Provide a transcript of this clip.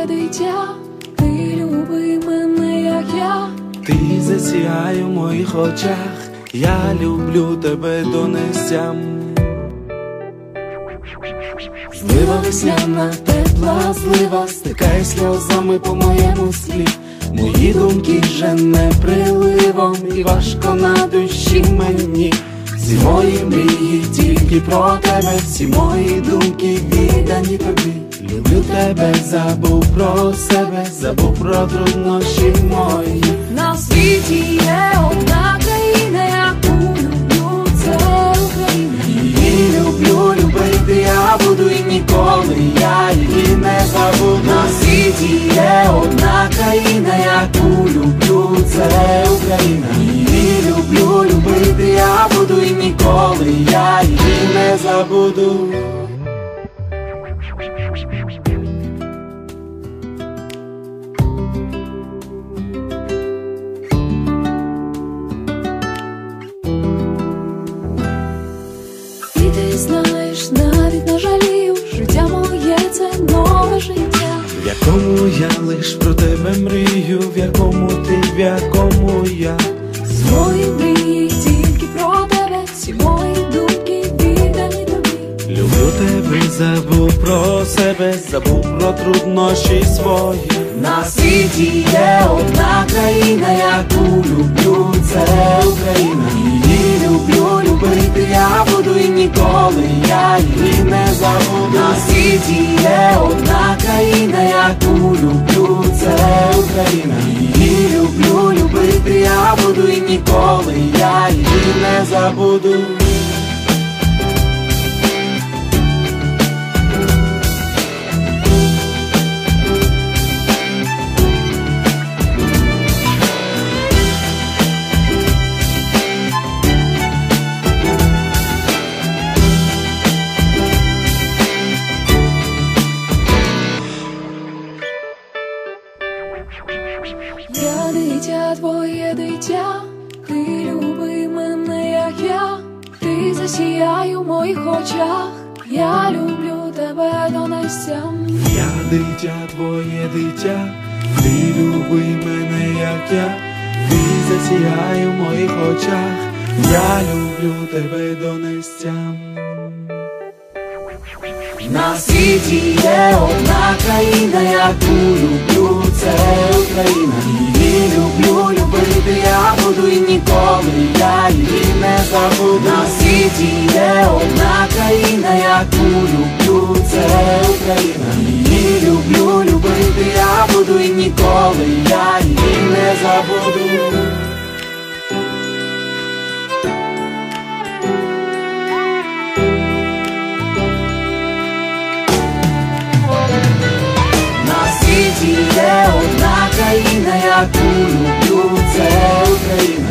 дитя, ти люби мене, як я. Ти засіяй у моїх очах, я люблю тебе до нестям. Злива весняна, тепла злива, стикає сльозами по моєму склі. Мої думки жене приливом, і важко на душі мені. Всі мої мрії тільки про тебе, всі мої думки віддані тобі. Люблю тебе, забув про себе, забув про труднощі мої. На світі є одна країна, яку люблю, це Україна. Її люблю, любити я буду, і ніколи я її не забуду. На світі є одна країна, яку люблю, це Україна. Її люблю, любити я буду, і ніколи я її не забуду. Ти знаєш, навіть не жалію, життя моє – це нове життя, В якому я лиш про тебе мрію, в якому ти, в якому я. з мої мрії тільки про тебе, всі мої думки віддані тобі. Люблю тебе, забув про себе, забув про труднощі свої. На світі є одна країна, яку люблю, це Україна. Її люблю, любити я буду, і ніколи я її не забуду. На світі є одна країна, яку люблю, це Україна. Її люблю, любити я буду, і ніколи я її не забуду. Я дитя, твоє дитя, ти люби мене, як я. Ти засіяй у моїх очах, я люблю тебе до нестям. Я дитя, твоє дитя, ти люби мене, як я. Ти засіяй у моїх очах, я люблю тебе до нестям. На світі є одна країна, яку люблю, це Україна. Її люблю, любити я буду, і ніколи я її не забуду. На світі є одна країна, яку люблю, це Україна. Її люблю, любити я буду, і ніколи я її не забуду. Є одна країна, яку люблю, це Україна.